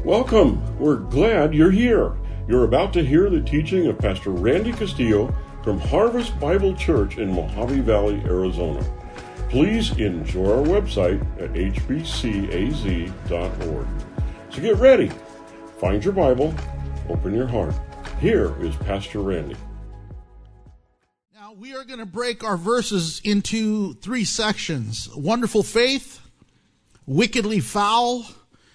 Welcome. We're glad you're here. You're about to hear the teaching of Pastor Randy Castillo from Harvest Bible Church in Mojave Valley, Arizona. Please enjoy our website at hbcaz.org. So get ready. Find your Bible. Open your heart. Here is Pastor Randy. Now we are going to break our verses into three sections: wonderful faith, wickedly foul,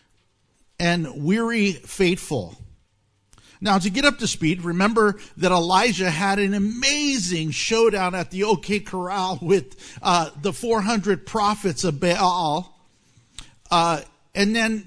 and weary faithful. Now, to get up to speed, remember that Elijah had an amazing showdown at the OK Corral with the 400 prophets of Baal. And then,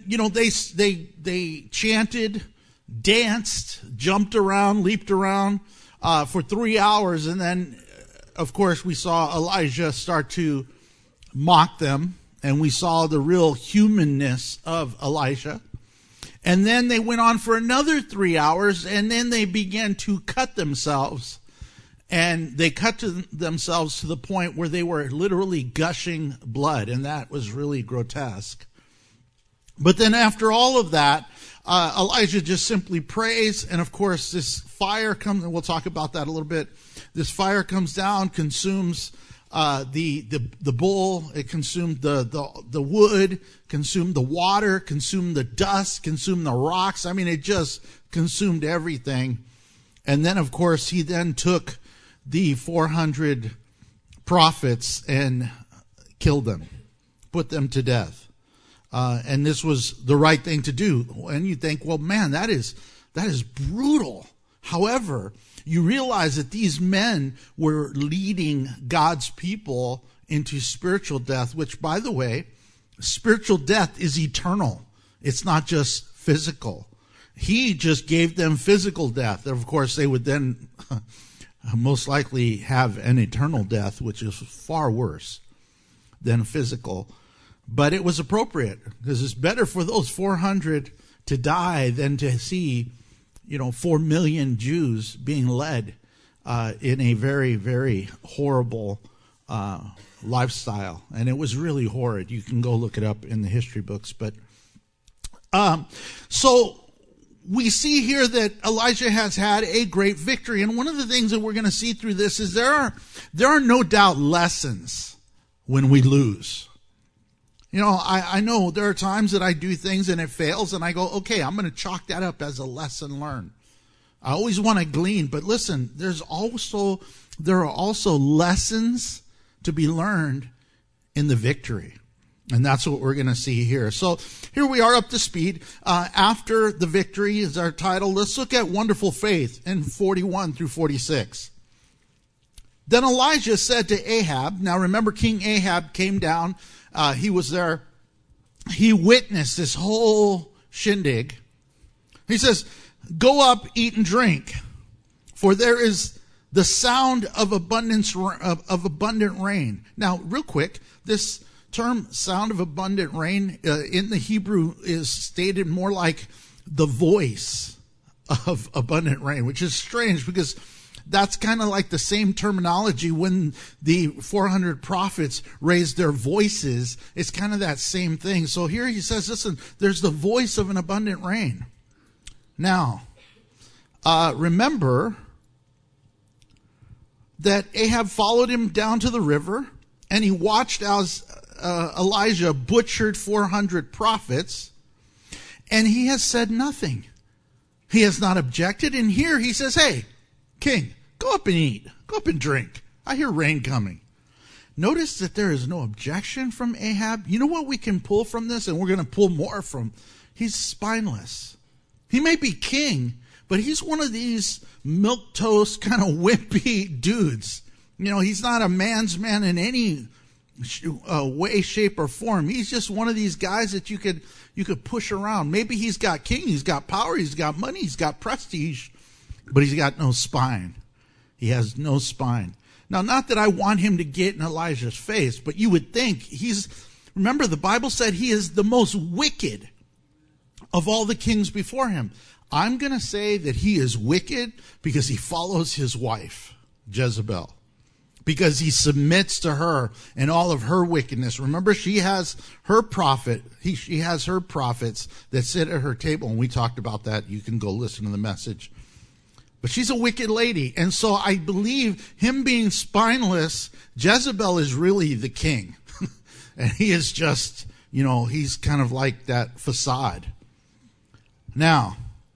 they chanted, danced, jumped around, leaped around for 3 hours. And then, of course, we saw Elijah start to mock them. And we saw the real humanness of Elijah. And then they went on for another 3 hours, and then they began to cut themselves. And they cut themselves to the point where they were literally gushing blood, and that was really grotesque. But then after all of that, Elijah just simply prays, and of course this fire comes, and we'll talk about that a little bit. This fire comes down, consumes the bull, it consumed the wood, consumed the water, consumed the dust, consumed the rocks. I mean, it just consumed everything. And then, of course, he then took the 400 prophets and killed them, put them to death. And this was the right thing to do. And you think, well, man, that is brutal. However, you realize that these men were leading God's people into spiritual death, which, by the way, spiritual death is eternal. It's not just physical. He just gave them physical death. Of course, they would then most likely have an eternal death, which is far worse than physical. But it was appropriate, because it's better for those 400 to die than to see 4 million Jews being led in a very, very horrible lifestyle. And it was really horrid. You can go look it up in the history books. But so we see here that Elijah has had a great victory. And one of the things that we're going to see through this is there are no doubt lessons when we lose. I know there are times that I do things and it fails, and I go, okay, I'm going to chalk that up as a lesson learned. I always want to glean, but listen, there are also lessons to be learned in the victory. And that's what we're going to see here. So here we are up to speed. After the victory is our title. Let's look at wonderful faith in 41 through 46. Then Elijah said to Ahab, now remember King Ahab came down. He was there. He witnessed this whole shindig. He says, go up, eat and drink, for there is the sound of abundant rain. Now, real quick, this term sound of abundant rain in the Hebrew is stated more like the voice of abundant rain, which is strange because that's kind of like the same terminology when the 400 prophets raised their voices. It's kind of that same thing. So here he says, listen, there's the voice of an abundant rain. Now, remember that Ahab followed him down to the river, and he watched as Elijah butchered 400 prophets, and he has said nothing. He has not objected, and here he says, hey, King, go up and eat. Go up and drink. I hear rain coming. Notice that there is no objection from Ahab. You know what we can pull from this? And we're going to pull more from. He's spineless. He may be king, but he's one of these milquetoast kind of wimpy dudes. He's not a man's man in any way, shape, or form. He's just one of these guys that you could push around. Maybe he's got king, he's got power, he's got money, he's got prestige, but he's got no spine. He has no spine. Now, not that I want him to get in Elijah's face, but you would think remember the Bible said he is the most wicked of all the kings before him. I'm going to say that he is wicked because he follows his wife, Jezebel. because he submits to her and all of her wickedness. Remember, she has her prophet. She has her prophets that sit at her table, and we talked about that. You can go listen to the message. But she's a wicked lady, and so I believe him being spineless, Jezebel is really the king. And he is just, he's kind of like that facade. Now,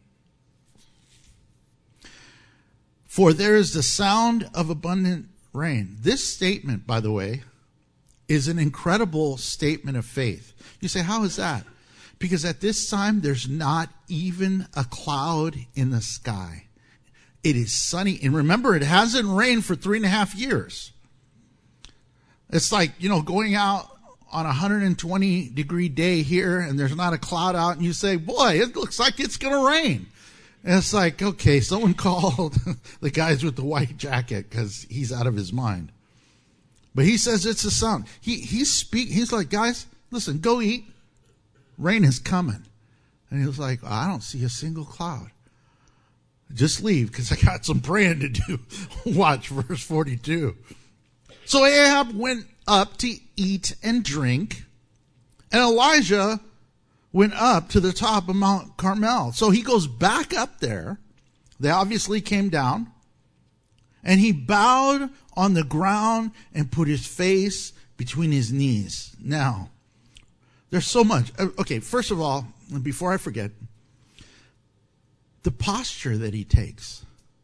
for there is the sound of abundant rain. This statement, by the way, is an incredible statement of faith. You say, how is that? Because at this time, there's not even a cloud in the sky. It is sunny. And remember, it hasn't rained for 3.5 years. It's like, going out on a 120-degree day here, and there's not a cloud out, and you say, boy, it looks like it's going to rain. And it's like, okay, someone called the guys with the white jacket because he's out of his mind. But he says it's a sound. He's like, guys, listen, go eat. Rain is coming. And he was like, I don't see a single cloud. Just leave because I got some praying to do. Watch verse 42. So Ahab went up to eat and drink, and Elijah went up to the top of Mount Carmel. So he goes back up there. They obviously came down. And he bowed on the ground and put his face between his knees. Now, there's so much. Okay, first of all, before I forget, the posture that he takes.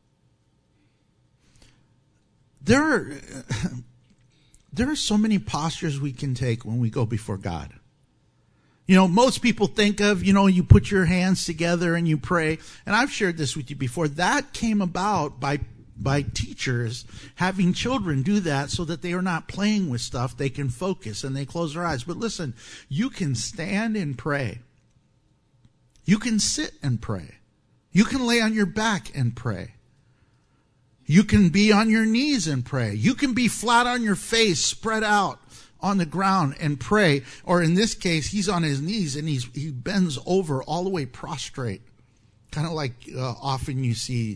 There are so many postures we can take when we go before God. Most people think of, you put your hands together and you pray. And I've shared this with you before. That came about by teachers having children do that so that they are not playing with stuff. They can focus and they close their eyes. But listen, you can stand and pray. You can sit and pray. You can lay on your back and pray. You can be on your knees and pray. You can be flat on your face, spread out on the ground and pray. Or in this case, he's on his knees and he bends over all the way prostrate. Kind of like often you see,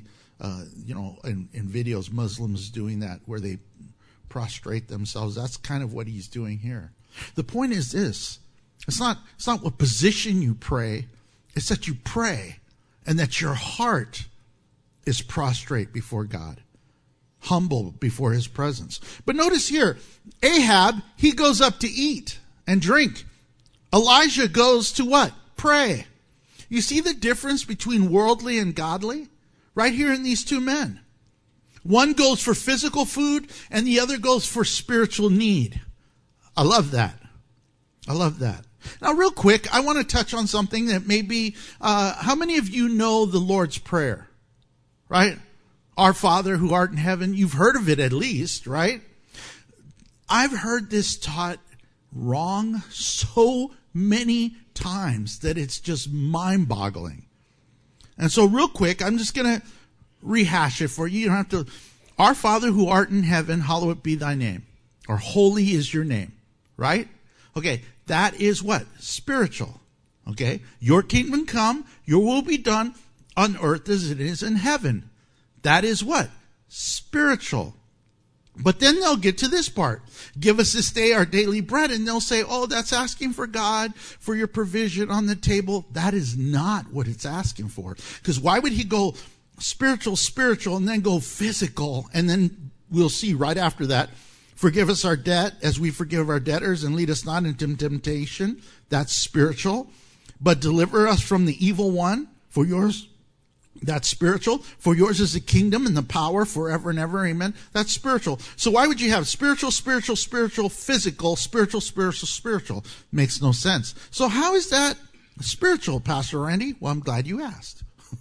in videos, Muslims doing that where they prostrate themselves. That's kind of what he's doing here. The point is this. It's not what position you pray. It's that you pray and that your heart is prostrate before God, humble before his presence. But notice here, Ahab, he goes up to eat and drink. Elijah goes to what? Pray. You see the difference between worldly and godly? Right here in these two men. One goes for physical food and the other goes for spiritual need. I love that. I love that. Now, real quick, I want to touch on something that may be, how many of you know the Lord's Prayer? Right? Our Father who art in heaven. You've heard of it at least, right? I've heard this taught wrong so many times that it's just mind-boggling. And so real quick, I'm just going to rehash it for you. You don't have to. Our Father who art in heaven, hallowed be thy name. Or holy is your name. Right? Okay, that is what? Spiritual. Okay? Your kingdom come, your will be done on earth as it is in heaven. That is what? Spiritual. But then they'll get to this part. Give us this day our daily bread. And they'll say, oh, that's asking for God, for your provision on the table. That is not what it's asking for. Because why would he go spiritual, and then go physical? And then we'll see right after that, forgive us our debt as we forgive our debtors, and lead us not into temptation. That's spiritual. But deliver us from the evil one. For yours, that's spiritual. For yours is the kingdom and the power forever and ever. Amen. That's spiritual. So why would you have spiritual, physical, spiritual? Makes no sense. So how is that spiritual, Pastor Randy? Well, I'm glad you asked.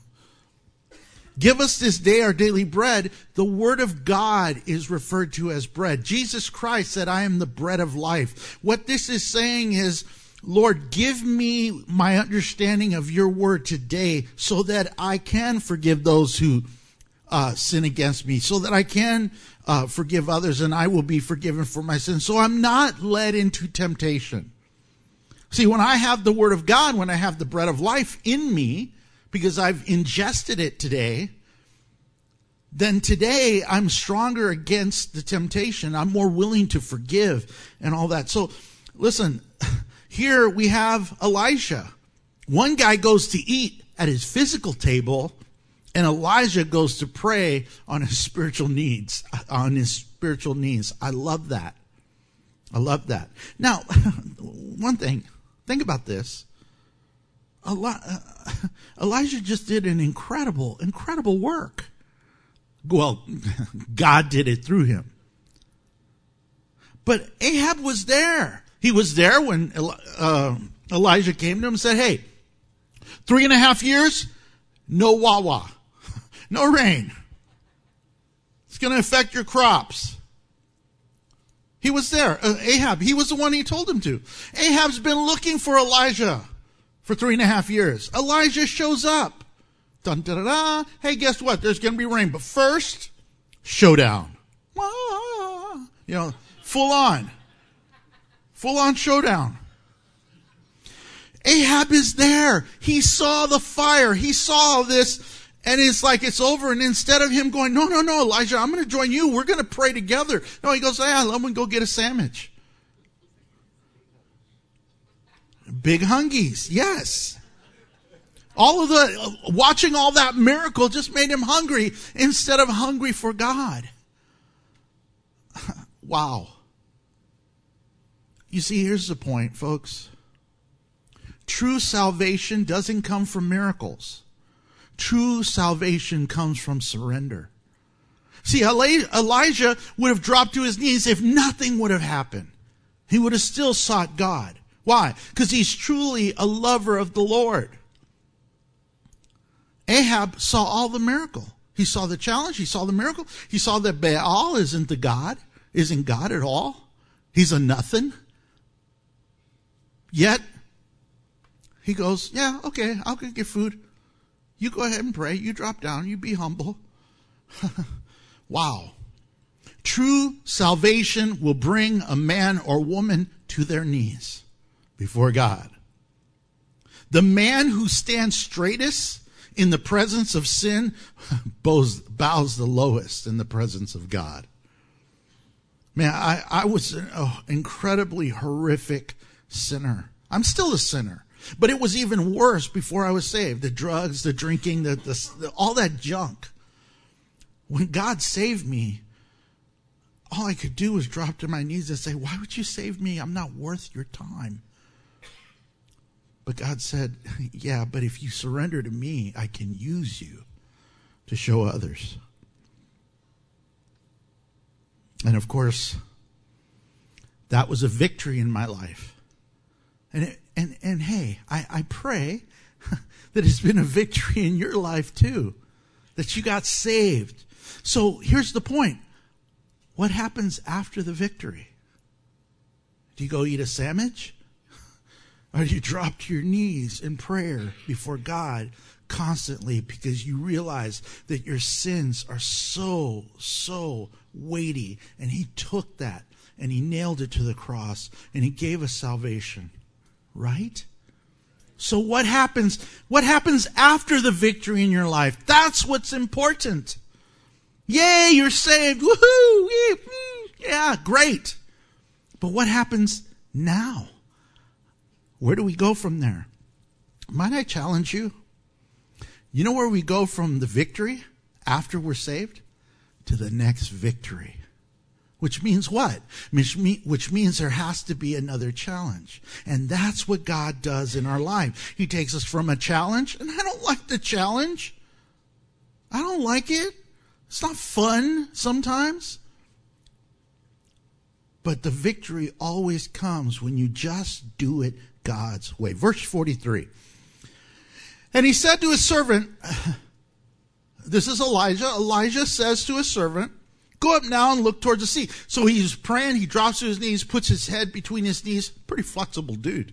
Give us this day our daily bread. The word of God is referred to as bread. Jesus Christ said, I am the bread of life. What this is saying is, Lord, give me my understanding of your word today so that I can forgive those who sin against me, so that I can forgive others and I will be forgiven for my sins. So I'm not led into temptation. See, when I have the word of God, when I have the bread of life in me, because I've ingested it today, then today I'm stronger against the temptation. I'm more willing to forgive and all that. So listen, here we have Elijah. One guy goes to eat at his physical table, and Elijah goes to pray on his spiritual needs. I love that. I love that. Now, one thing, think about this. Elijah just did an incredible work. Well, God did it through him. But Ahab was there. He was there when Elijah came to him and said, hey, 3.5 years, no wawa, no rain. It's going to affect your crops. He was there. Ahab, he was the one he told him to. Ahab's been looking for Elijah for 3.5 years. Elijah shows up. Dun, da, da, da. Hey, guess what? There's going to be rain. But first, showdown. Full on showdown. Ahab is there. He saw the fire. He saw this, and it's like it's over. And instead of him going, no, Elijah, I'm going to join you. We're going to pray together. No, he goes, let me go get a sandwich. Big hungies, yes. Watching all that miracle just made him hungry instead of hungry for God. Wow. You see, here's the point, folks. True salvation doesn't come from miracles. True salvation comes from surrender. See, Elijah would have dropped to his knees if nothing would have happened. He would have still sought God. Why? Because he's truly a lover of the Lord. Ahab saw all the miracle. He saw the challenge. He saw the miracle. He saw that Baal isn't God at all. He's a nothing. Yet, he goes, yeah, okay, I'll go get food. You go ahead and pray. You drop down. You be humble. Wow. True salvation will bring a man or woman to their knees before God. The man who stands straightest in the presence of sin bows the lowest in the presence of God. Man, I was an incredibly horrific sinner. I'm still a sinner. But it was even worse before I was saved. The drugs, the drinking, the all that junk. When God saved me, all I could do was drop to my knees and say, why would you save me? I'm not worth your time. But God said, yeah, but if you surrender to me, I can use you to show others. And of course, that was a victory in my life. And hey, I pray that it's been a victory in your life too, that you got saved. So here's the point. What happens after the victory? Do you go eat a sandwich? Or do you drop to your knees in prayer before God constantly because you realize that your sins are so weighty, and he took that and he nailed it to the cross and he gave us salvation, right? So what happens after the victory in your life? That's what's important. Yay, you're saved. Woohoo! Yeah, great. But what happens now? Where do we go from there? Might I challenge you? You know where we go from the victory after we're saved? To the next victory. Which means what? Which means there has to be another challenge. And that's what God does in our life. He takes us from a challenge, and I don't like the challenge. I don't like it. It's not fun sometimes. But the victory always comes when you just do it God's way. Verse 43. And he said to his servant, this is Elijah. Elijah says to his servant, go up now and look towards the sea. So he's praying. He drops to his knees, puts his head between his knees. Pretty flexible dude.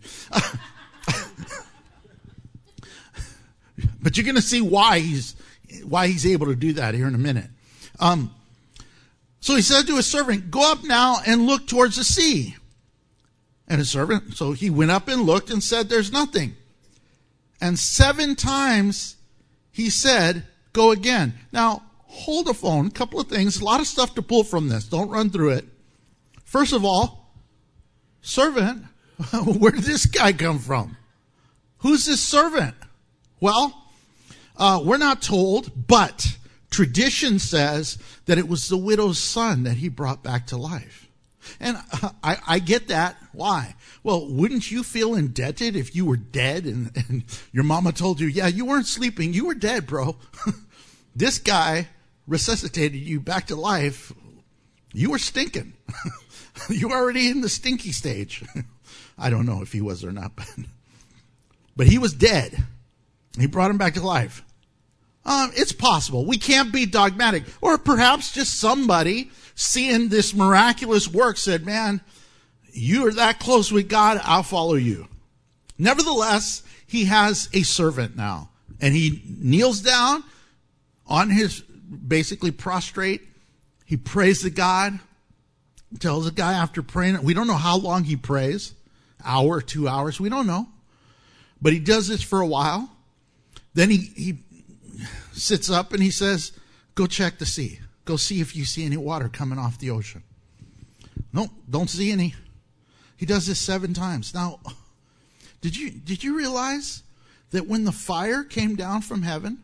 But you're going to see why he's able to do that here in a minute. So he said to his servant, go up now and look towards the sea. And his servant, so he went up and looked and said, there's nothing. And 7 times he said, go again. Now, hold the phone. A couple of things, a lot of stuff to pull from this. Don't run through it. First of all, servant. Where did this guy come from? Who's this servant? Well, we're not told, but tradition says that it was the widow's son that he brought back to life. And I get that. Why? Well, wouldn't you feel indebted if you were dead and your mama told you, yeah, you weren't sleeping, you were dead, bro. This guy resuscitated you back to life. You were stinking. You were already in the stinky stage. I don't know if he was or not, but he was dead. He brought him back to life. It's possible. We can't be dogmatic. Or perhaps just somebody seeing this miraculous work said, man, you are that close with God, I'll follow you. Nevertheless, he has a servant now. And he kneels down on his, basically prostrate. He prays to God. Tells the guy after praying, we don't know how long he prays. Hour, 2 hours, we don't know. But he does this for a while. Then he sits up and he says, go check the sea. Go see if you see any water coming off the ocean. Nope, don't see any. He does this 7 times. Now, did you realize that when the fire came down from heaven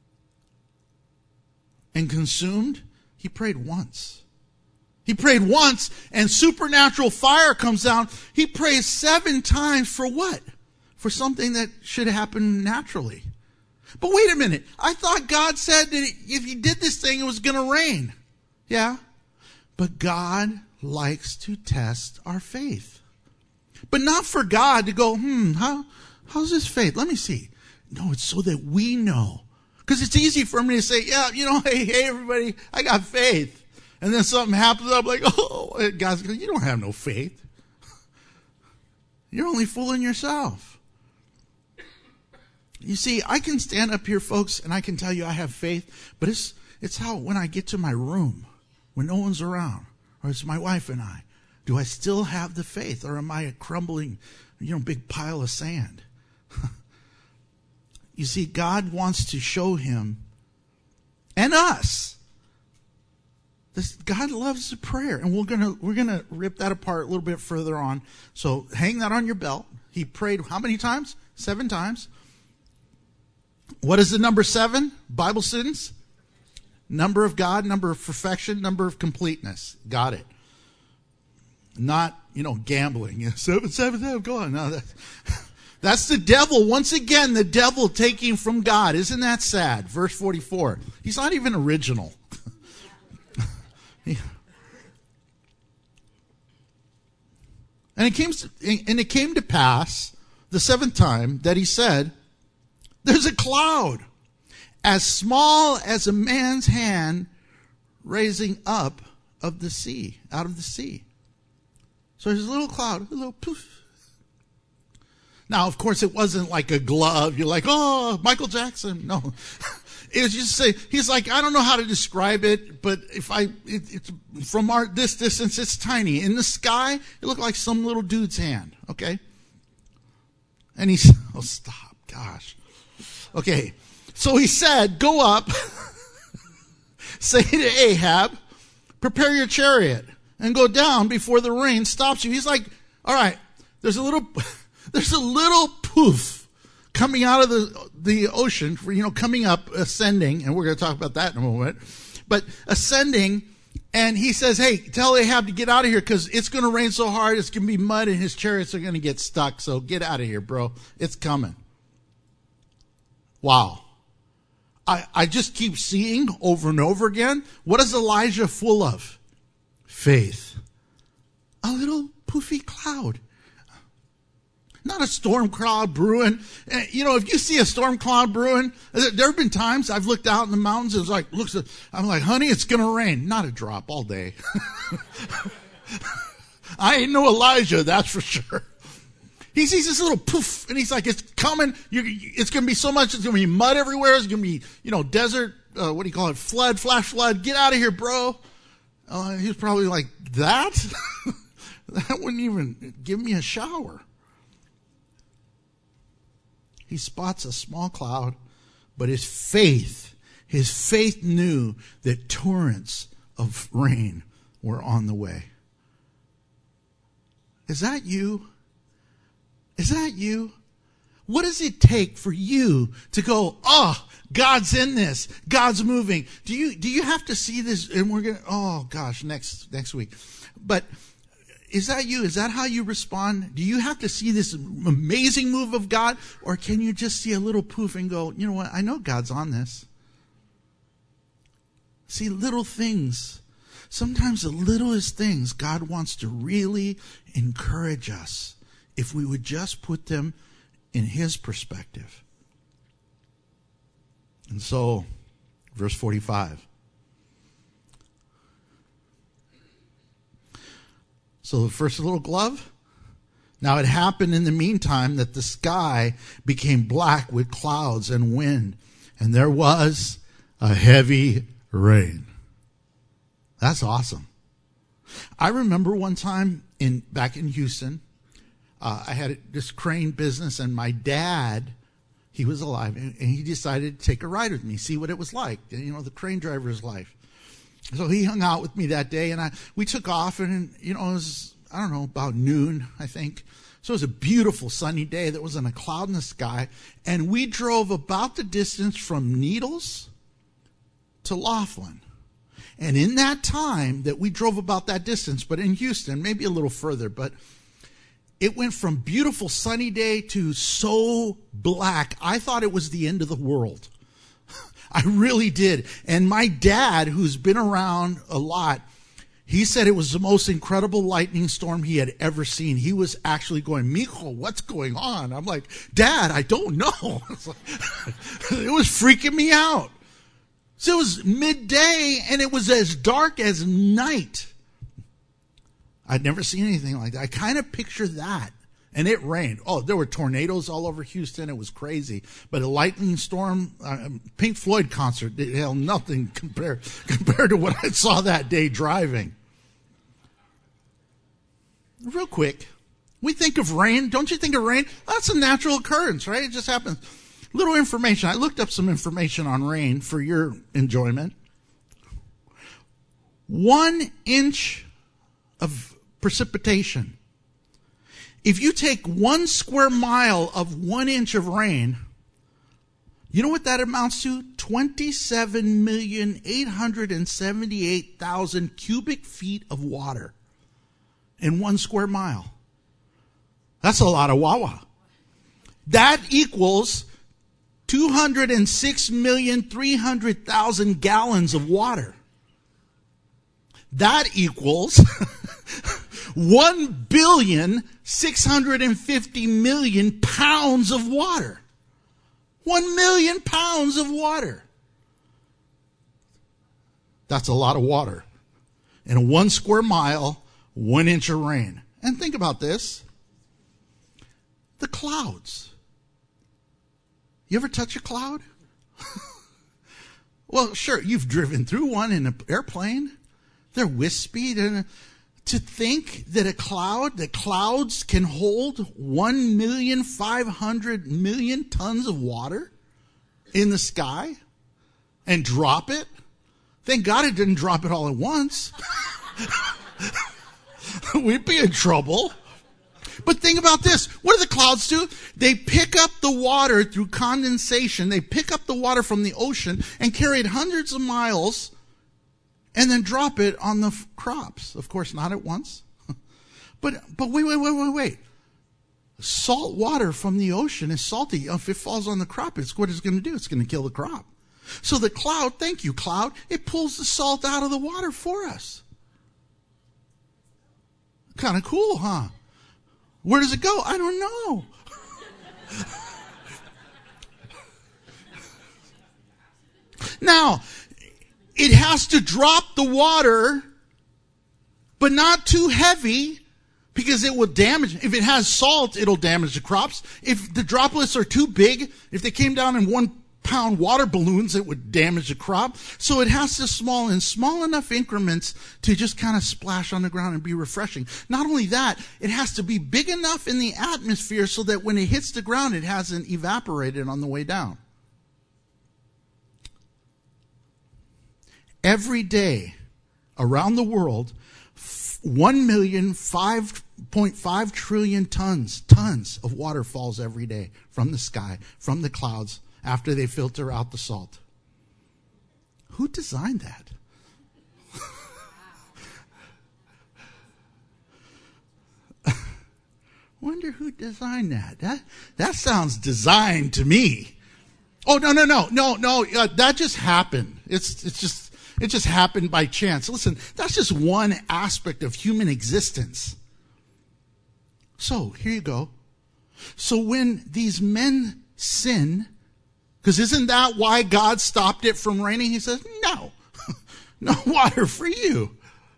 and consumed, he prayed once. He prayed once and supernatural fire comes down. He prays 7 times for what? For something that should happen naturally. But wait a minute. I thought God said that if you did this thing, it was going to rain. Yeah. But God likes to test our faith. But not for God to go, how's this faith? Let me see. No, it's so that we know. Because it's easy for me to say, yeah, hey, everybody, I got faith. And then something happens, I'm like, oh, and God's going, you don't have no faith. You're only fooling yourself. You see, I can stand up here, folks, and I can tell you I have faith, but it's how when I get to my room, when no one's around, or it's my wife and I, do I still have the faith, or am I a crumbling, big pile of sand? You see, God wants to show him and us. God loves the prayer, and we're gonna rip that apart a little bit further on. So hang that on your belt. He prayed how many times? 7 times. What is the number 7? Bible students? Number of God, number of perfection, number of completeness. Got it. Not, gambling. 7, 7, 7, go on. No, that's the devil. Once again, the devil taking from God. Isn't that sad? Verse 44. He's not even original. And it came to pass the 7th time that he said, there's a cloud as small as a man's hand raising up of the sea, out of the sea. So there's a little cloud, a little poof. Now, of course, it wasn't like a glove. You're like, oh, Michael Jackson. No. It was just he's like, I don't know how to describe it, but it's from this distance, it's tiny. In the sky, it looked like some little dude's hand. Okay. And he said, oh, stop. Gosh. Okay. So he said, go up, say to Ahab, prepare your chariot and go down before the rain stops you. He's like, all right, there's a little poof coming out of the ocean, coming up, ascending, and we're going to talk about that in a moment, but ascending, and he says, hey, tell Ahab to get out of here because it's going to rain so hard, it's going to be mud, and his chariots are going to get stuck, so get out of here, bro. It's coming. Wow. I just keep seeing over and over again, what is Elijah full of? Faith. A little poofy cloud. Not a storm cloud brewing. If you see a storm cloud brewing, there have been times I've looked out in the mountains and I'm like, honey, it's going to rain. Not a drop all day. I ain't no Elijah, that's for sure. He sees this little poof, and he's like, it's coming. It's going to be so much. It's going to be mud everywhere. It's going to be, desert, what do you call it? Flood, flash flood. Get out of here, bro. He was probably like, that? That wouldn't even give me a shower. He spots a small cloud, but his faith His faith knew that torrents of rain were on the way. Is that you? Is that you? What does it take for you to go, oh, God's in this. God's moving. Do you have to see this? And we're gonna, oh gosh, next week. But is that you? Is that how you respond? Do you have to see this amazing move of God? Or can you just see a little poof and go, you know what? I know God's on this. See, little things. Sometimes the littlest things, God wants to really encourage us if we would just put them in His perspective. And so, verse 45. So the first little glove. Now it happened in the meantime that the sky became black with clouds and wind, and there was a heavy rain. That's awesome. I remember one time back in Houston, I had this crane business, and my dad, he was alive, and he decided to take a ride with me, see what it was like, the crane driver's life. So he hung out with me that day, and we took off, and it was, I don't know, about noon, I think. So it was a beautiful sunny day. There wasn't a cloud in the sky, and we drove about the distance from Needles to Laughlin. And in that time that we drove about that distance, but in Houston, maybe a little further, but it went from beautiful sunny day to so black, I thought it was the end of the world. I really did. And my dad, who's been around a lot, he said it was the most incredible lightning storm he had ever seen. He was actually going, Mijo, what's going on? I'm like, Dad, I don't know. It was freaking me out. So it was midday, and it was as dark as night. I'd never seen anything like that. I kind of picture that. And it rained. Oh, there were tornadoes all over Houston. It was crazy. But a lightning storm, Pink Floyd concert, hell, nothing compared to what I saw that day driving. Real quick, we think of rain. Don't you think of rain? That's a natural occurrence, right? It just happens. Little information. I looked up some information on rain for your enjoyment. 1 inch of precipitation. If you take 1 square mile of 1 inch of rain, you know what that amounts to? 27,878,000 cubic feet of water in 1 square mile. That's a lot of wawa. That equals 206,300,000 gallons of water. That equals 1,650,000,000 pounds of water. 1 million pounds of water. That's a lot of water. In a 1 square mile, 1 inch of rain. And think about this. The clouds. You ever touch a cloud? Well, sure, you've driven through one in an airplane. They're wispy. To think that that clouds can hold 1,500,000 tons of water in the sky and drop it. Thank God it didn't drop it all at once. We'd be in trouble. But think about this. What do the clouds do? They pick up the water through condensation. They pick up the water from the ocean and carry it hundreds of miles and then drop it on the crops. Of course, not at once. But wait. Salt water from the ocean is salty. If it falls on the crop, what it's going to do. It's going to kill the crop. So the cloud, thank you, cloud, it pulls the salt out of the water for us. Kind of cool, huh? Where does it go? I don't know. Now, it has to drop the water, but not too heavy, because it will damage. If it has salt, it'll damage the crops. If the droplets are too big, if they came down in 1-pound water balloons, it would damage the crop. So it has to small enough increments to just kind of splash on the ground and be refreshing. Not only that, it has to be big enough in the atmosphere so that when it hits the ground, it hasn't evaporated on the way down. every day around the world, 1,005.5 trillion tons of water falls every day from the sky, from the clouds, after they filter out the salt. Who designed that? Wonder who designed that. That sounds designed to me. Oh, no. That just happened. It just happened by chance. Listen, that's just one aspect of human existence. So, here you go. So when these men sin, because isn't that why God stopped it from raining? He says, no, no water for you.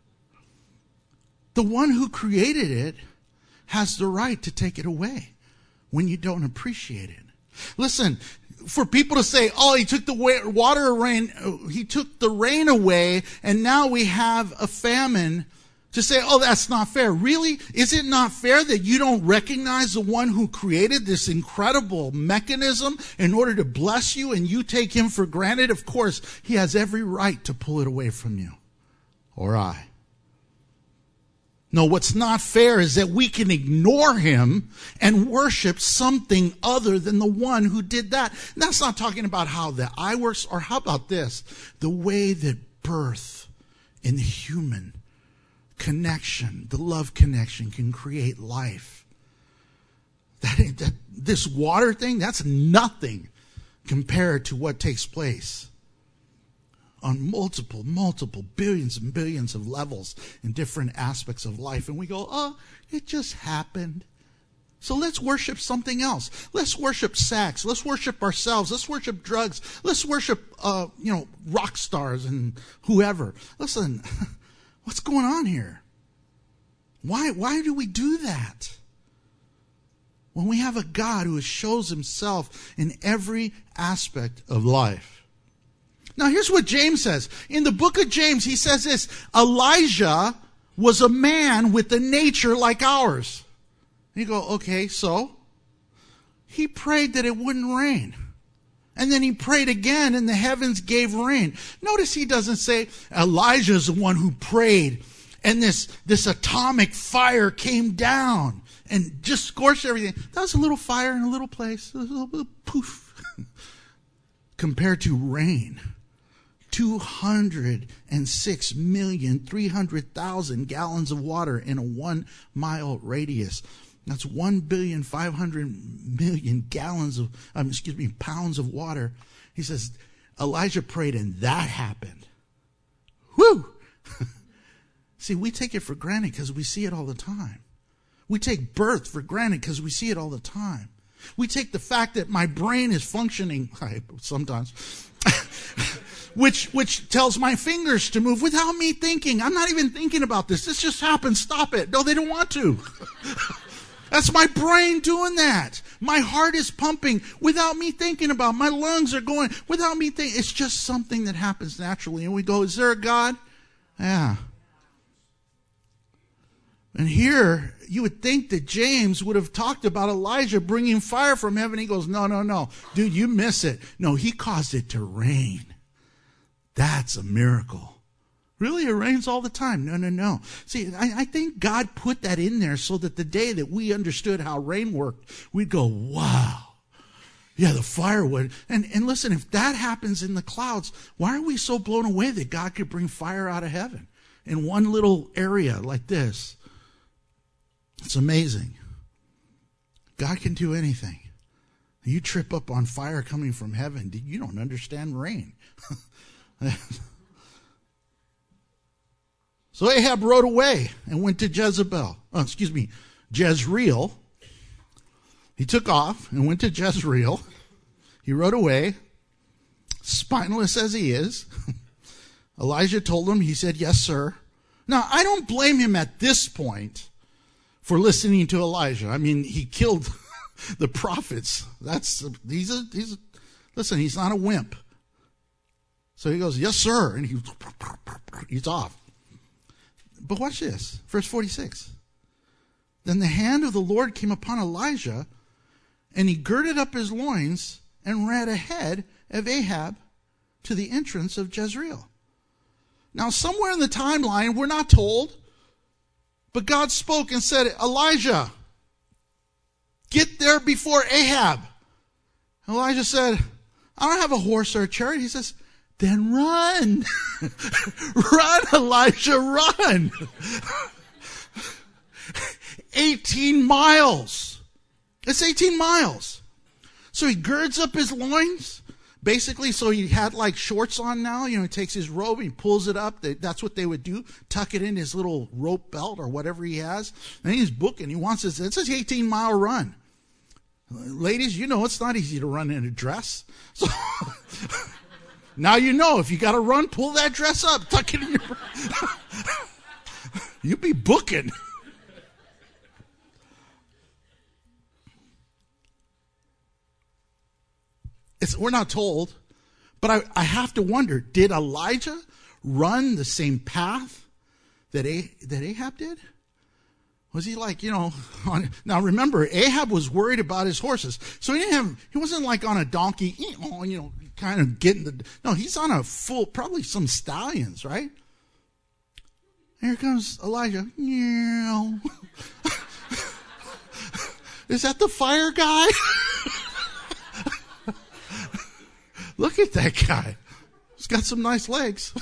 The one who created it has the right to take it away when you don't appreciate it. Listen, for people to say, oh, he took the he took the rain away, and now we have a famine, to say, oh, that's not fair. Really? Is it not fair that you don't recognize the one who created this incredible mechanism in order to bless you, and you take him for granted? Of course, he has every right to pull it away from you. Or I. No, what's not fair is that we can ignore him and worship something other than the one who did that. And that's not talking about how the eye works, or how about this? The way that birth in the human connection, the love connection, can create life. This water thing, that's nothing compared to what takes place on multiple billions and billions of levels in different aspects of life. And we go, oh, it just happened. So let's worship something else. Let's worship sex. Let's worship ourselves. Let's worship drugs. Let's worship, rock stars and whoever. Listen, what's going on here? Why do we do that? When we have a God who shows himself in every aspect of life. Now, here's what James says. In the book of James, he says this: Elijah was a man with a nature like ours. You go, okay, so? He prayed that it wouldn't rain. And then he prayed again, and the heavens gave rain. Notice he doesn't say Elijah's the one who prayed, and this atomic fire came down and just scorched everything. That was a little fire in a little place. It was a little poof. Compared to rain. 206,300,000 gallons of water in a 1 mile radius. That's 1,500,000,000 pounds of water. He says, Elijah prayed and that happened. Whew! See, we take it for granted because we see it all the time. We take birth for granted because we see it all the time. We take the fact that my brain is functioning, sometimes, which tells my fingers to move without me thinking. I'm not even thinking about this. This just happened. Stop it. No, they don't want to. That's my brain doing that. My heart is pumping without me thinking about it. My lungs are going without me thinking. It's just something that happens naturally. And we go, is there a God? Yeah. And here, you would think that James would have talked about Elijah bringing fire from heaven. He goes, no. Dude, you miss it. No, he caused it to rain. That's a miracle. Really? It rains all the time? No. See, I think God put that in there so that the day that we understood how rain worked, we'd go, wow. Yeah, the fire would. And listen, if that happens in the clouds, why are we so blown away that God could bring fire out of heaven in one little area like this? It's amazing. God can do anything. You trip up on fire coming from heaven, you don't understand rain. So Ahab rode away and went to Jezreel. He took off and went to Jezreel. He rode away, spineless as he is. Elijah told him, he said, yes, sir. Now, I don't blame him at this point for listening to Elijah. I mean, he killed the prophets. Listen, he's not a wimp. So he goes, yes, sir. And he's off. But watch this. Verse 46. Then the hand of the Lord came upon Elijah, and he girded up his loins and ran ahead of Ahab to the entrance of Jezreel. Now, somewhere in the timeline, we're not told, but God spoke and said, Elijah, get there before Ahab. Elijah said, I don't have a horse or a chariot. He says, then run. Run, Elijah, run. 18 miles. It's 18 miles. So he girds up his loins, basically, so he had like shorts on now. He takes his robe, he pulls it up. That's what they would do. Tuck it in his little rope belt or whatever he has. And he's booking. He wants this. It's an 18-mile run. Ladies, it's not easy to run in a dress. So now if you got to run, pull that dress up, tuck it in your... You be booking. We're not told, but I have to wonder, did Elijah run the same path that Ahab did? Was he like, now remember, Ahab was worried about his horses. So he wasn't like on a donkey, kind of getting no, he's on a full, probably some stallions, right? Here comes Elijah. Is that the fire guy? Look at that guy. He's got some nice legs.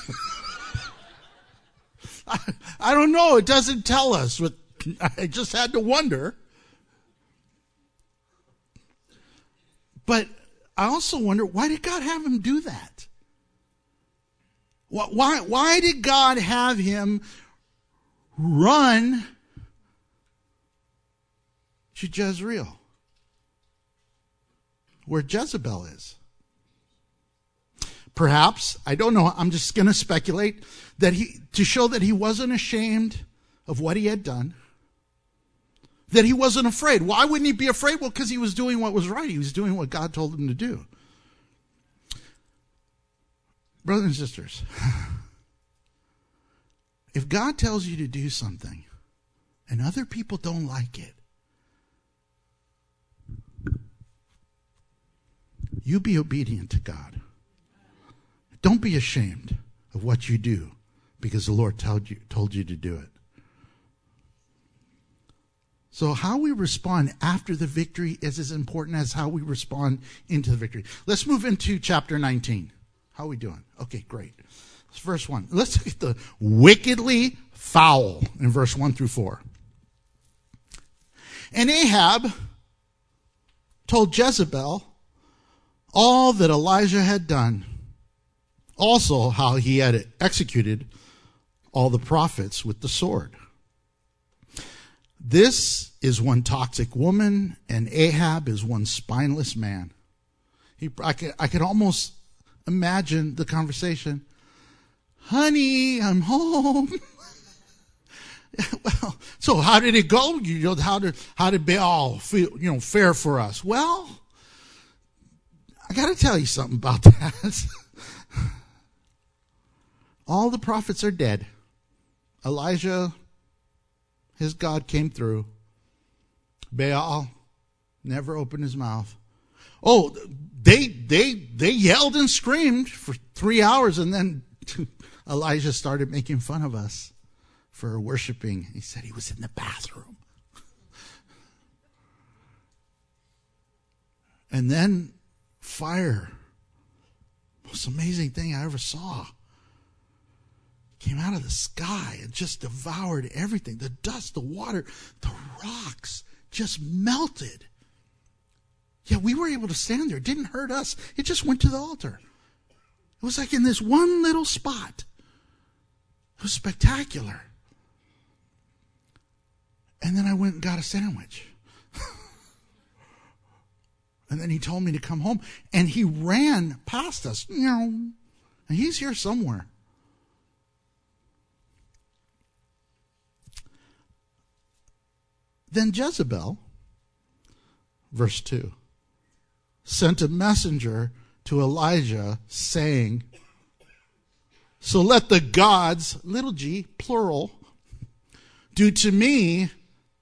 I don't know. It doesn't tell us. I just had to wonder. But I also wonder, why did God have him do that? Why did God have him run to Jezreel, where Jezebel is? Perhaps, I don't know, I'm just going to speculate, to show that he wasn't ashamed of what he had done, that he wasn't afraid. Why wouldn't he be afraid? Well, because he was doing what was right. He was doing what God told him to do. Brothers and sisters, if God tells you to do something and other people don't like it, you be obedient to God. Don't be ashamed of what you do because the Lord told you to do it. So how we respond after the victory is as important as how we respond into the victory. Let's move into chapter 19. How are we doing? Okay, great. Verse 1. Let's look at the wickedly foul in verse 1 through 4. And Ahab told Jezebel all that Elijah had done, also how he had executed all the prophets with the sword. This is one toxic woman, and Ahab is one spineless man. I could almost imagine the conversation. Honey, I'm home. Well, so how did it go? How did Baal feel, fare for us? Well, I got to tell you something about that. All the prophets are dead. Elijah, his God, came through. Baal never opened his mouth. Oh, they yelled and screamed for 3 hours, and then Elijah started making fun of us for worshiping. He said he was in the bathroom. And then fire, most amazing thing I ever saw, came out of the sky and just devoured everything. The dust, the water, the rocks just melted. Yeah, we were able to stand there. It didn't hurt us. It just went to the altar. It was like in this one little spot. It was spectacular. And then I went and got a sandwich. And then he told me to come home. And he ran past us. And he's here somewhere. Then Jezebel, verse 2, sent a messenger to Elijah saying, so let the gods, little g, plural, do to me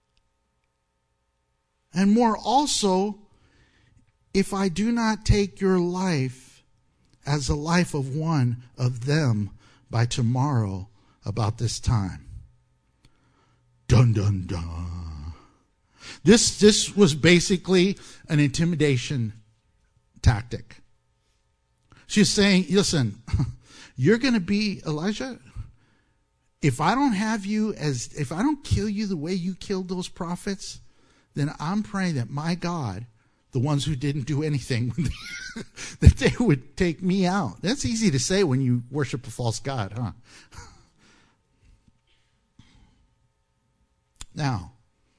and more also, if I do not take your life as the life of one of them by tomorrow about this time. Dun, dun, dun. This was basically an intimidation tactic. She's saying, listen, you're going to be Elijah. If I don't kill you the way you killed those prophets, then I'm praying that my God, the ones who didn't do anything, that they would take me out. That's easy to say when you worship a false god, huh? Now,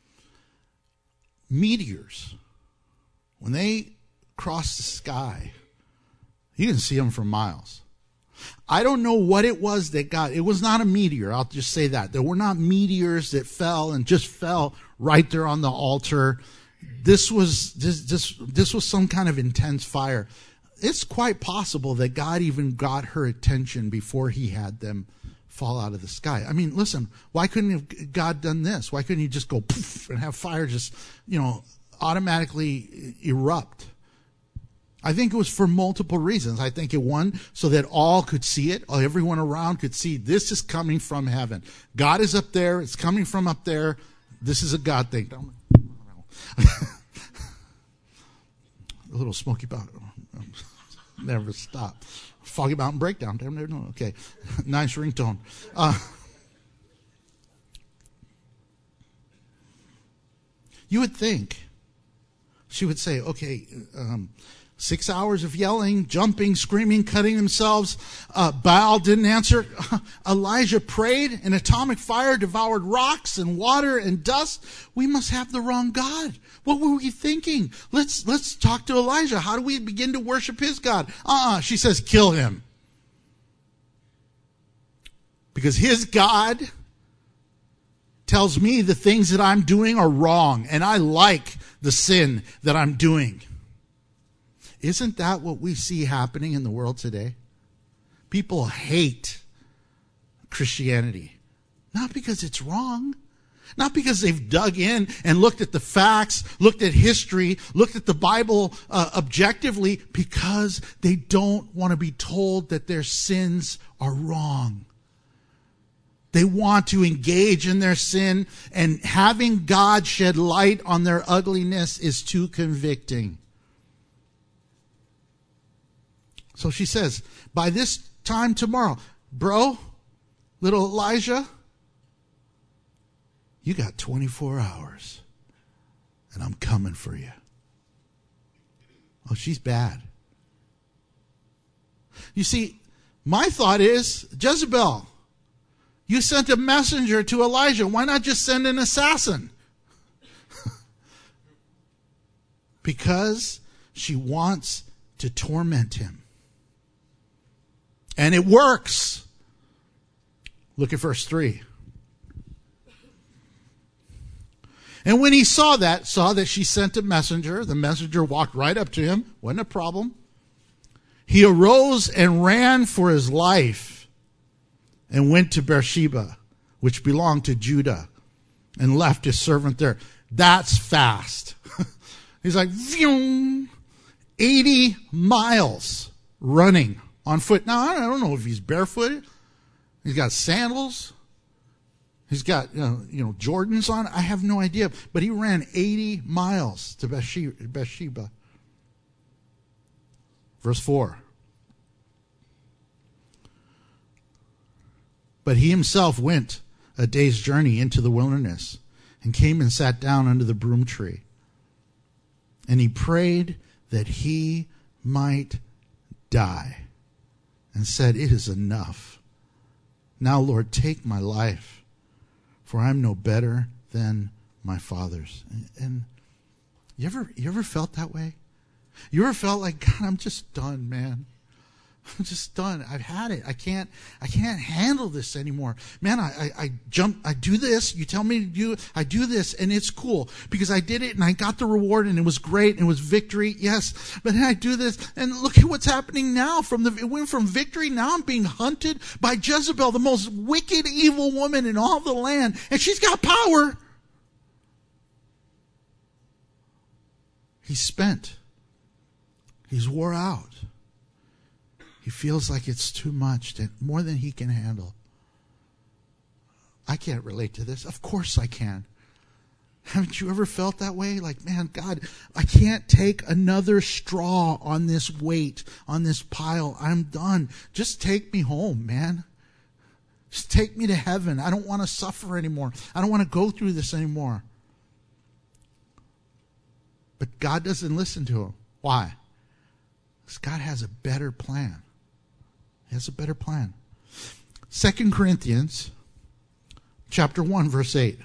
meteors, when they cross the sky, you can see them for miles. I don't know what it was that it was not a meteor, I'll just say that. There were not meteors that fell and just fell right there on the altar. This was some kind of intense fire. It's quite possible that God even got her attention before he had them fall out of the sky. I mean, listen, why couldn't God done this? Why couldn't he just go poof and have fire just, automatically erupt? I think it was for multiple reasons. I think one, so that all could see it, everyone around could see this is coming from heaven. God is up there. It's coming from up there. This is a God thing. A little Smoky Mountain. Never stop. Foggy Mountain Breakdown. Damn, no. Okay. Nice ringtone. You would think she would say, okay, 6 hours of yelling, jumping, screaming, cutting themselves. Baal didn't answer. Elijah prayed. An atomic fire devoured rocks and water and dust. We must have the wrong God. What were we thinking? Let's talk to Elijah. How do we begin to worship his God? She says, kill him. Because his God tells me the things that I'm doing are wrong, and I like the sin that I'm doing. Isn't that what we see happening in the world today? People hate Christianity. Not because it's wrong. Not because they've dug in and looked at the facts, looked at history, looked at the Bible objectively, because they don't want to be told that their sins are wrong. They want to engage in their sin, and having God shed light on their ugliness is too convicting. So she says, by this time tomorrow, bro, little Elijah, you got 24 hours, and I'm coming for you. Oh, she's bad. You see, my thought is, Jezebel, you sent a messenger to Elijah. Why not just send an assassin? Because she wants to torment him. And it works. Look at verse 3. And when he saw that she sent a messenger, the messenger walked right up to him. Wasn't a problem. He arose and ran for his life and went to Beersheba, which belonged to Judah, and left his servant there. That's fast. He's like, 80 miles running on foot. Now, I don't know if he's barefooted. He's got sandals. He's got, Jordans on. I have no idea. But he ran 80 miles to Beersheba. Verse 4. But he himself went a day's journey into the wilderness and came and sat down under the broom tree. And he prayed that he might die and said, it is enough. Now, Lord, take my life, for I am no better than my fathers. And you ever felt that way? You ever felt like, God, I'm just done, man. I'm just done. I've had it. I can't handle this anymore. Man, I do this. You tell me to do it. I do this, and it's cool because I did it and I got the reward and it was great and it was victory. Yes. But then I do this and look at what's happening now. It went from victory. Now I'm being hunted by Jezebel, the most wicked, evil woman in all the land. And she's got power. He's spent. He's wore out. He feels like it's too much, more than he can handle. I can't relate to this. Of course I can. Haven't you ever felt that way? Like, man, God, I can't take another straw on this weight, on this pile. I'm done. Just take me home, man. Just take me to heaven. I don't want to suffer anymore. I don't want to go through this anymore. But God doesn't listen to him. Why? Because God has a better plan. He has a better plan. 2 Corinthians chapter 1, verse 8.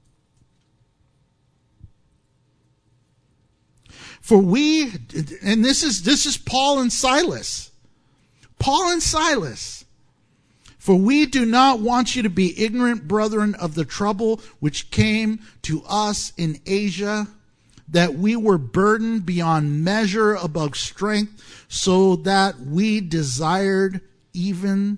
For we, and this is Paul and Silas. Paul and Silas. For we do not want you to be ignorant, brethren, of the trouble which came to us in Asia, that we were burdened beyond measure above strength, so that we despaired even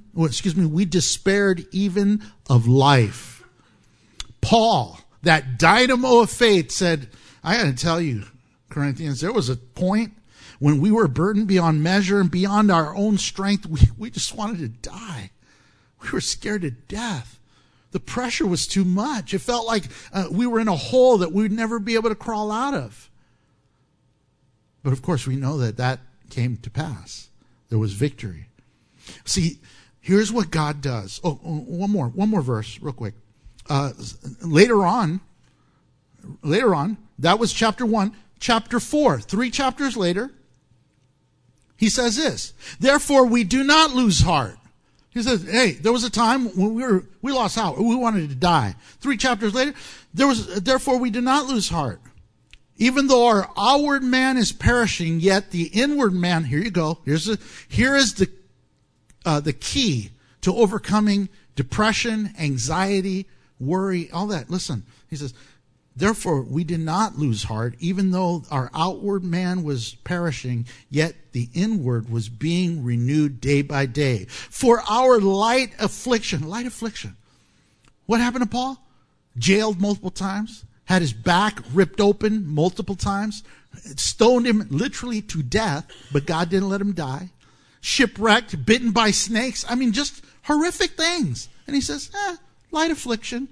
of life. Paul, that dynamo of faith, said, I got to tell you, Corinthians, there was a point when we were burdened beyond measure and beyond our own strength. We just wanted to die. We were scared to death. The pressure was too much. It felt like we were in a hole that we'd never be able to crawl out of. But of course, we know that came to pass. There was victory. See, here's what God does. Oh, one more verse, real quick. Later on, that was chapter 1. Chapter 4, 3 chapters later, he says this: therefore we do not lose heart. He says, hey, there was a time when we lost heart. We wanted to die. 3 chapters later, therefore we do not lose heart. Even though our outward man is perishing, yet the inward man, here you go. Here is the key to overcoming depression, anxiety, worry, all that. Listen, he says, therefore, we did not lose heart, even though our outward man was perishing, yet the inward was being renewed day by day. For our light affliction. What happened to Paul? Jailed multiple times, had his back ripped open multiple times, stoned him literally to death, but God didn't let him die. Shipwrecked, bitten by snakes. I mean, just horrific things. And he says, light affliction.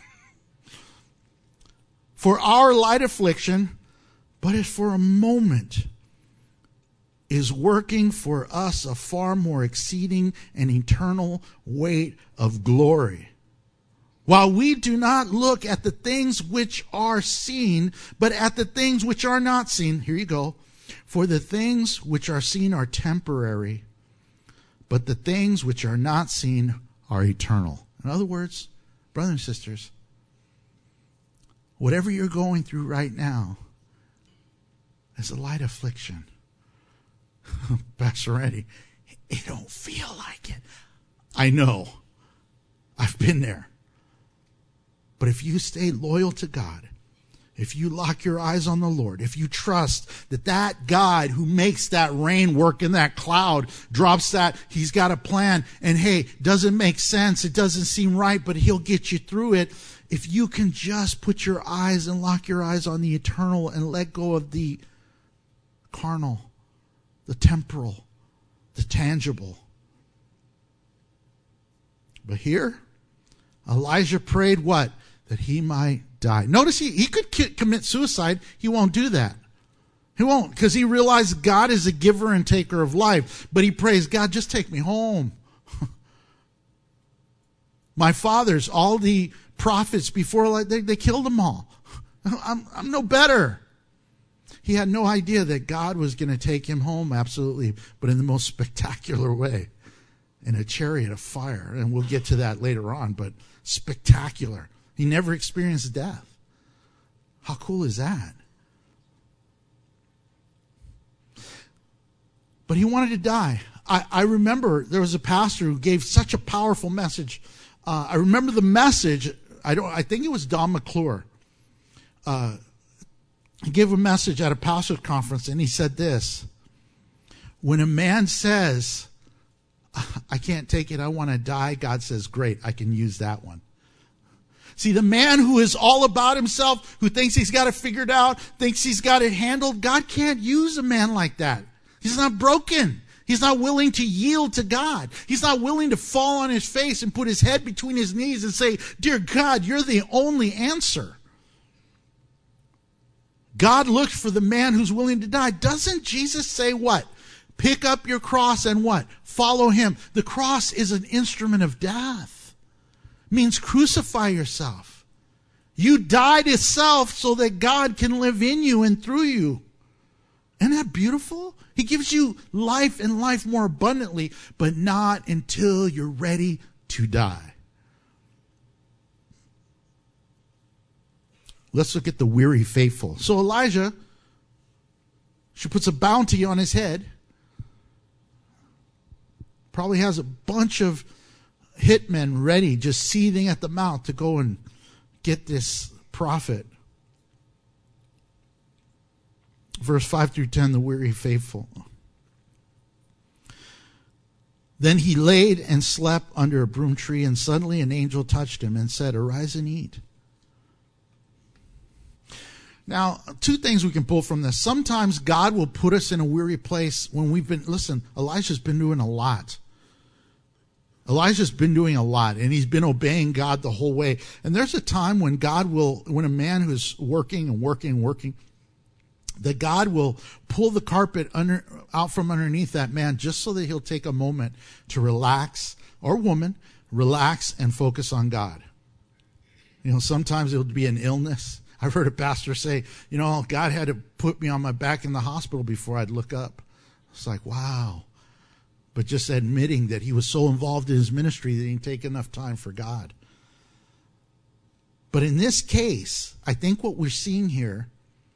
For our light affliction, but if for a moment, is working for us a far more exceeding and eternal weight of glory. While we do not look at the things which are seen, but at the things which are not seen. Here you go. For the things which are seen are temporary, but the things which are not seen are eternal. In other words, brothers and sisters, whatever you're going through right now is a light affliction. Pastor Randy, it don't feel like it. I know. I've been there. But if you stay loyal to God, if you lock your eyes on the Lord, if you trust that God who makes that rain work in that cloud, drops that, he's got a plan, and hey, doesn't make sense, it doesn't seem right, but he'll get you through it. If you can just put your eyes and lock your eyes on the eternal and let go of the carnal, the temporal, the tangible. But here, Elijah prayed what? That he might die. Notice he could commit suicide. He won't do that. He won't, because he realized God is a giver and taker of life. But he prays, God, just take me home. My fathers, all the prophets before, they killed them all. I'm no better. He had no idea that God was going to take him home, absolutely, but in the most spectacular way, in a chariot of fire. And we'll get to that later on, but spectacular. He never experienced death. How cool is that? But he wanted to die. I remember there was a pastor who gave such a powerful message. I remember the message. I think it was Don McClure. He gave a message at a pastor's conference, and he said this: when a man says, I can't take it, I want to die, God says, great, I can use that one. See, the man who is all about himself, who thinks he's got it figured out, thinks he's got it handled, God can't use a man like that. He's not broken. He's not willing to yield to God. He's not willing to fall on his face and put his head between his knees and say, dear God, you're the only answer. God looks for the man who's willing to die. Doesn't Jesus say what? Pick up your cross and what? Follow him. The cross is an instrument of death. It means crucify yourself. You die to self so that God can live in you and through you. Isn't that beautiful? He gives you life and life more abundantly, but not until you're ready to die. Let's look at the weary faithful. So Elijah, she puts a bounty on his head. Probably has a bunch of hitmen ready, just seething at the mouth to go and get this prophet. Verse 5 through 10, the weary faithful. Then he laid and slept under a broom tree, and suddenly an angel touched him and said, arise and eat. Now, two things we can pull from this. Sometimes God will put us in a weary place when we've been, listen, Elijah's been doing a lot. Elijah's been doing a lot, and he's been obeying God the whole way. And there's a time when when a man who's working and working, that God will pull the carpet out from underneath that man just so that he'll take a moment to relax, or woman, relax and focus on God. Sometimes it'll be an illness. I've heard a pastor say, God had to put me on my back in the hospital before I'd look up. It's like, wow. But just admitting that he was so involved in his ministry that he didn't take enough time for God. But in this case, I think what we're seeing here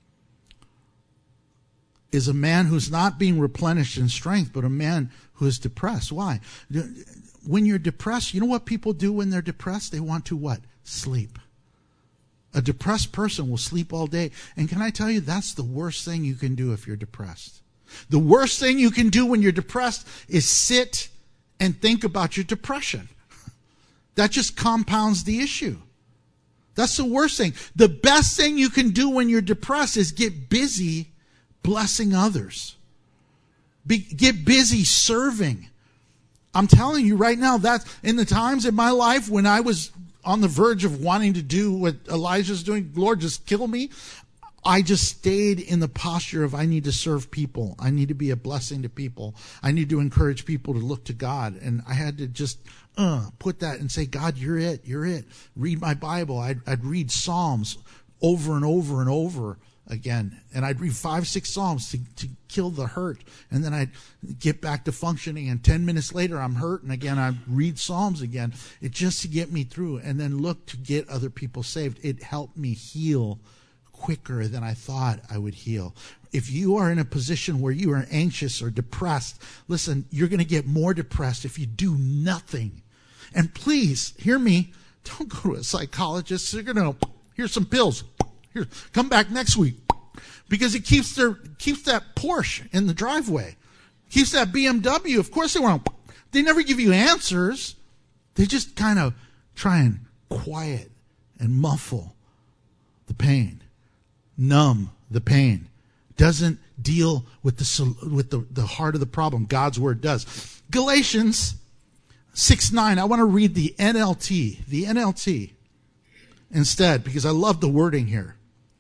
is a man who's not being replenished in strength, but a man who is depressed. Why? When you're depressed, you know what people do when they're depressed? They want to what? Sleep. A depressed person will sleep all day. And can I tell you, that's the worst thing you can do if you're depressed. The worst thing you can do when you're depressed is sit and think about your depression. That just compounds the issue. That's the worst thing. The best thing you can do when you're depressed is get busy blessing others. Get busy serving. I'm telling you right now, that in the times in my life when I was on the verge of wanting to do what Elijah's doing, Lord, just kill me, I just stayed in the posture of I need to serve people. I need to be a blessing to people. I need to encourage people to look to God. And I had to just put that and say, God, you're it. You're it. Read my Bible. I'd read Psalms over and over and over again. And I'd read 5-6 Psalms to kill the hurt. And then I'd get back to functioning. And 10 minutes later, I'm hurt. And again, I'd read Psalms again. It just to get me through. And then look to get other people saved. It helped me heal quicker than I thought I would heal. If you are in a position where you are anxious or depressed, listen, you're going to get more depressed if you do nothing. And please, hear me, don't go to a psychologist. They're going to, here's some pills. Here, come back next week. Because it keeps that Porsche in the driveway. Keeps that BMW. Of course they never give you answers. They just kind of try and quiet and muffle the pain. Numb the pain. Doesn't deal with the heart of the problem. God's word does. Galatians 6:9. I want to read the NLT instead, because I love the wording here.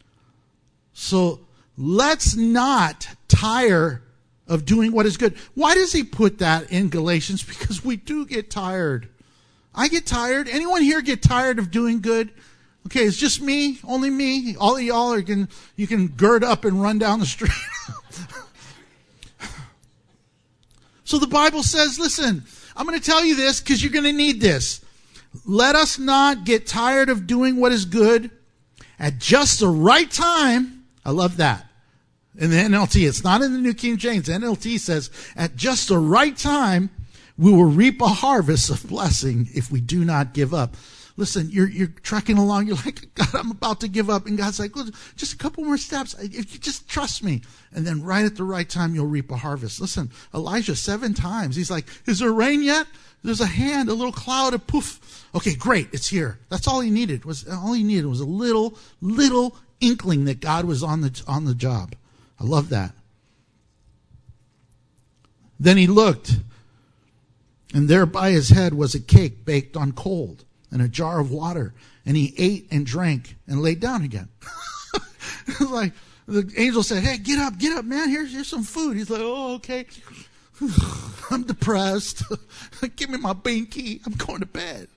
So let's not tire of doing what is good. Why does he put that in Galatians? Because we do get tired. I get tired. Anyone here get tired of doing good? Okay, it's just me, only me. All of y'all you can gird up and run down the street. So the Bible says, listen, I'm going to tell you this because you're going to need this. Let us not get tired of doing what is good at just the right time. I love that. In the NLT, it's not in the New King James. NLT says, at just the right time, we will reap a harvest of blessing if we do not give up. Listen, you're trekking along. You're like, God, I'm about to give up. And God's like, well, just a couple more steps. If you just trust me. And then right at the right time, you'll reap a harvest. Listen, Elijah 7 times. He's like, is there rain yet? There's a hand, a little cloud, a poof. Okay, great. It's here. That's all he needed. All he needed was a little inkling that God was on the job. I love that. Then he looked, and there by his head was a cake baked on coals and a jar of water. And he ate and drank and laid down again. It was like the angel said, hey, get up, man. Here's some food. He's like, oh, okay. I'm depressed. Give me my binky. I'm going to bed.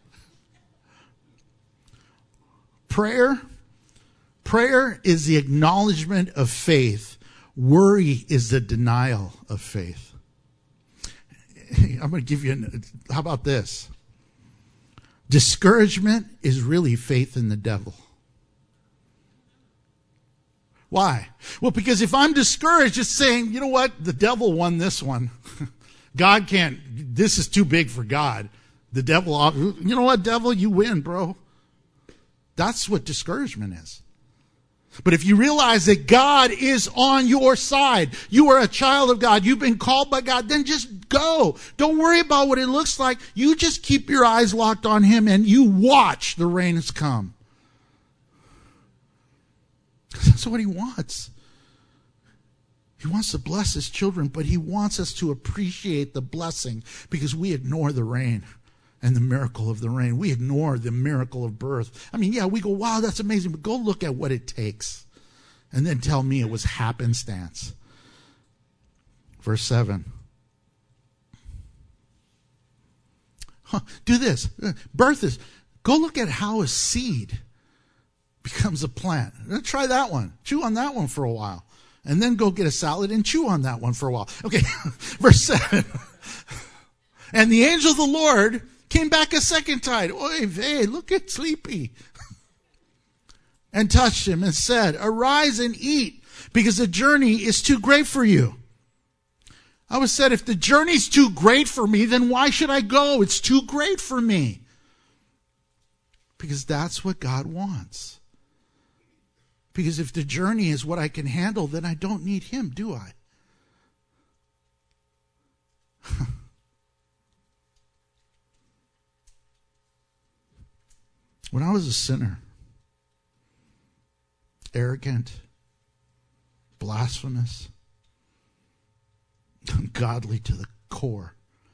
Prayer is the acknowledgement of faith. Worry is the denial of faith. I'm going to give you, how about this? Discouragement is really faith in the devil. Why? Well, because if I'm discouraged, it's saying, you know what? The devil won this one. God can't, this is too big for God. The devil, you know what, devil? You win, bro. That's what discouragement is. But if you realize that God is on your side, you are a child of God, you've been called by God, then just go. Don't worry about what it looks like. You just keep your eyes locked on Him and you watch the rains come. That's what He wants. He wants to bless His children, but He wants us to appreciate the blessing because we ignore the rain and the miracle of the rain. We ignore the miracle of birth. I mean, yeah, we go, wow, that's amazing, but go look at what it takes and then tell me it was happenstance. Verse 7. Do this. Birth is, go look at how a seed becomes a plant. Try that one. Chew on that one for a while. And then go get a salad and chew on that one for a while. Okay, verse 7. And the angel of the Lord came back a second time. Oy vey, look at Sleepy. And touched him and said, arise and eat, because the journey is too great for you. I was said, if the journey's too great for me, then why should I go? It's too great for me. Because that's what God wants. Because if the journey is what I can handle, then I don't need Him, do I? When I was a sinner, arrogant, blasphemous, ungodly to the core,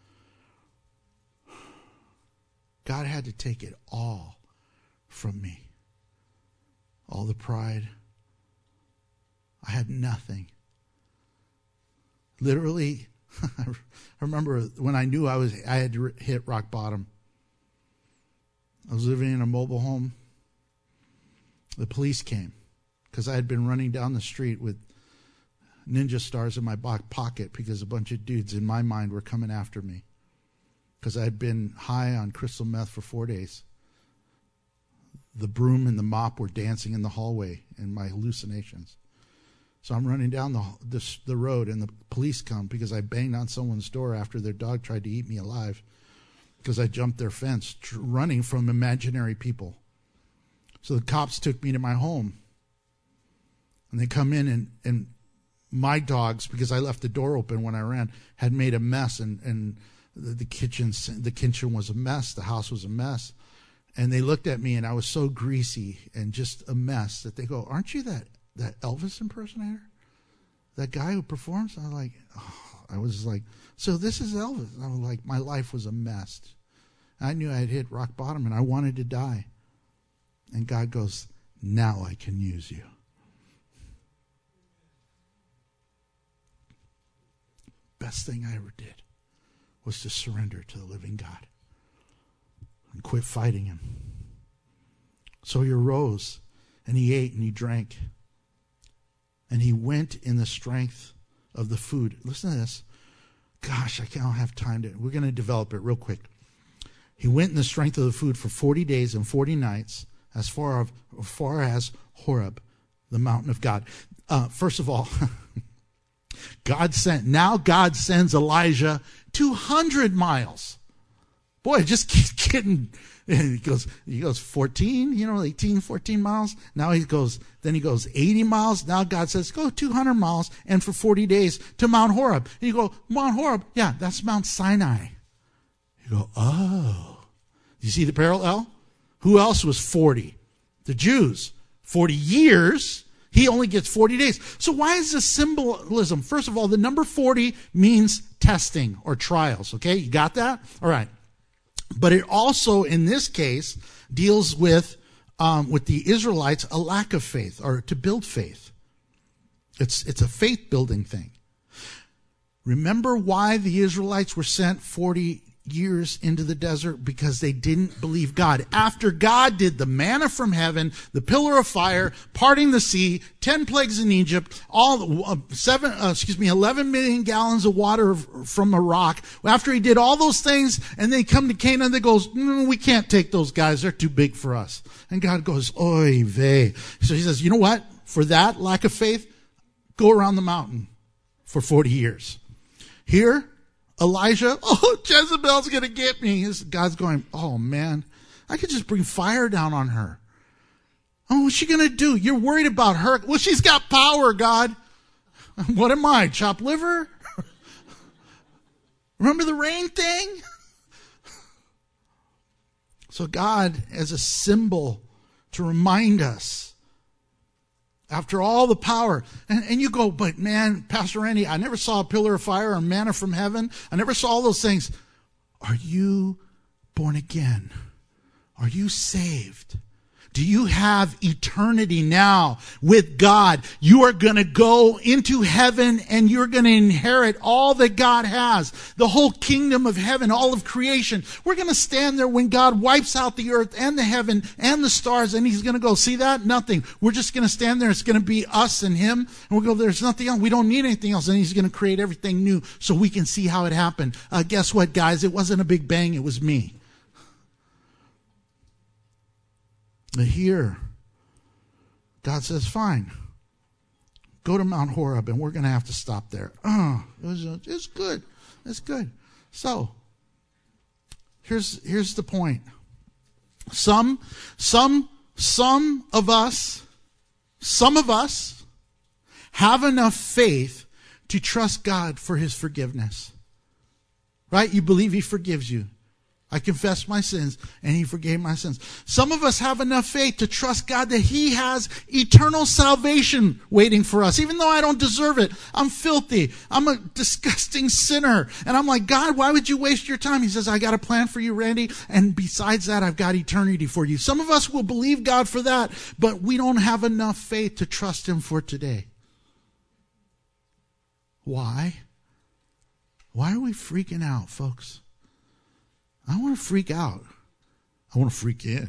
God had to take it all from me. All the pride. I had nothing. Literally, I remember when I knew I had hit rock bottom. I was living in a mobile home. The police came because I had been running down the street with ninja stars in my back pocket because a bunch of dudes in my mind were coming after me because I had been high on crystal meth for 4 days. The broom and the mop were dancing in the hallway in my hallucinations. So I'm running down the road and the police come because I banged on someone's door after their dog tried to eat me alive because I jumped their fence running from imaginary people. So the cops took me to my home. And they come in and my dogs, because I left the door open when I ran, had made a mess and the kitchen was a mess. The house was a mess. And they looked at me and I was so greasy and just a mess that they go, aren't you that Elvis impersonator? That guy who performs? I was like, so this is Elvis. I was like, my life was a mess. I knew I had hit rock bottom and I wanted to die. And God goes, now I can use you. Best thing I ever did was to surrender to the living God and quit fighting Him. So He arose and He ate and He drank. And He went in the strength of the food. Listen to this. Gosh, I don't have time to. We're going to develop it real quick. He went in the strength of the food for 40 days and 40 nights as far as Horeb, the mountain of God. First of all, God sends Elijah 200 miles. Boy, just keep getting, he goes 14, 18, 14 miles. Now he goes 80 miles. Now God says, go 200 miles and for 40 days to Mount Horeb. And you go, Mount Horeb? Yeah, that's Mount Sinai. You go, oh. You see the parallel? Who else was 40? The Jews. 40 years. He only gets 40 days. So why is this symbolism? First of all, the number 40 means testing or trials. Okay, you got that? All right. But it also, in this case, deals with the Israelites, a lack of faith, or to build faith. It's a faith-building thing. Remember why the Israelites were sent 40 years into the desert? Because they didn't believe God. After God did the manna from heaven, the pillar of fire, parting the sea, 10 plagues in Egypt, 11 million gallons of water from a rock. After he did all those things, and they come to Canaan, they goes, we can't take those guys. They're too big for us. And God goes, oy vey. So he says, you know what? For that lack of faith, go around the mountain for 40 years. Here, Elijah, Jezebel's going to get me. God's going, oh man, I could just bring fire down on her. Oh, what's she going to do? You're worried about her. Well, she's got power, God. What am I, chopped liver? Remember the rain thing? So God, as a symbol to remind us, after all the power, and you go, but man, Pastor Randy, I never saw a pillar of fire or manna from heaven. I never saw all those things. Are you born again? Are you saved? Do you have eternity now with God? You are going to go into heaven and you're going to inherit all that God has. The whole kingdom of heaven, all of creation. We're going to stand there when God wipes out the earth and the heaven and the stars, and he's going to go, see that? Nothing. We're just going to stand there. It's going to be us and him. And we'll go, there's nothing else. We don't need anything else. And he's going to create everything new so we can see how it happened. Guess what, guys? It wasn't a big bang. It was me. But here, God says, fine, go to Mount Horeb, and we're going to have to stop there. It's good. It's good. So, here's the point. Some of us have enough faith to trust God for his forgiveness. Right? You believe he forgives you. I confessed my sins, and he forgave my sins. Some of us have enough faith to trust God that he has eternal salvation waiting for us, even though I don't deserve it. I'm filthy. I'm a disgusting sinner. And I'm like, God, why would you waste your time? He says, I got a plan for you, Randy, and besides that, I've got eternity for you. Some of us will believe God for that, but we don't have enough faith to trust him for today. Why? Why are we freaking out, folks? I don't want to freak out. I want to freak in.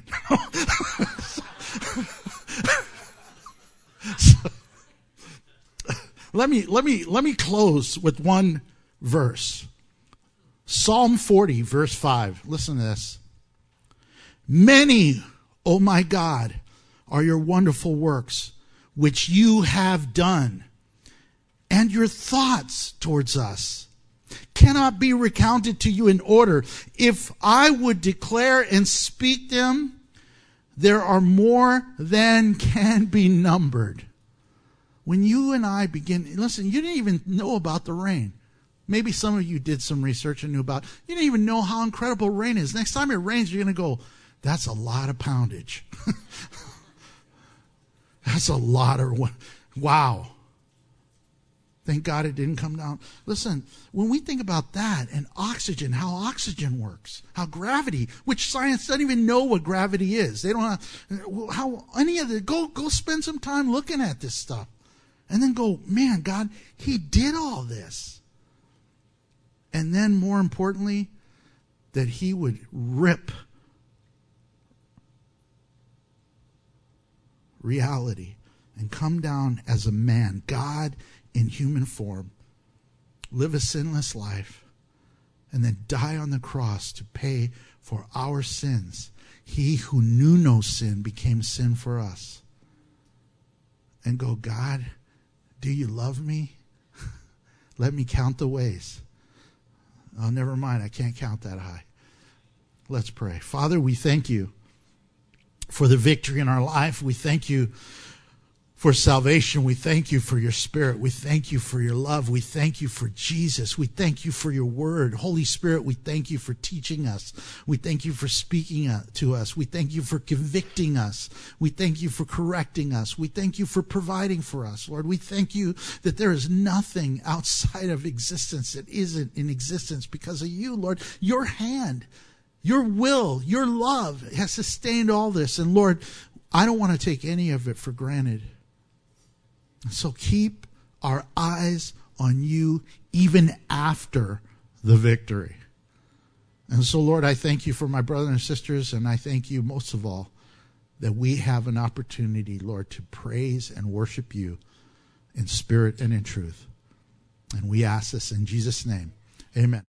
So, let me close with one verse. Psalm 40, verse 5. Listen to this. Many, O my God, are your wonderful works, which you have done, and your thoughts towards us cannot be recounted to you in order. If I would declare and speak them, there are more than can be numbered. When you and I begin, listen, you didn't even know about the rain. Maybe some of you did some research and knew about it. You didn't even know how incredible rain is. Next time it rains, you're going to go, that's a lot of poundage. That's a lot of, wow. Thank God it didn't come down. Listen, when we think about that and oxygen, how oxygen works, how gravity, which science doesn't even know what gravity is. They don't have, how any of it. Go spend some time looking at this stuff. And then go, man, God, he did all this. And then more importantly, that he would rip reality and come down as a man, God in human form, live a sinless life, and then die on the cross to pay for our sins. He who knew no sin became sin for us. And go, God, do you love me? Let me count the ways. Oh, never mind. I can't count that high. Let's pray. Father, we thank you for the victory in our life. We thank you for salvation. We thank you for your Spirit. We thank you for your love. We thank you for Jesus. We thank you for your word. Holy Spirit, we thank you for teaching us. We thank you for speaking to us. We thank you for convicting us. We thank you for correcting us. We thank you for providing for us, Lord. We thank you that there is nothing outside of existence that isn't in existence because of you, Lord. Your hand, your will, your love has sustained all this. And Lord, I don't want to take any of it for granted. So keep our eyes on you even after the victory. And so, Lord, I thank you for my brothers and sisters, and I thank you most of all that we have an opportunity, Lord, to praise and worship you in spirit and in truth. And we ask this in Jesus' name. Amen.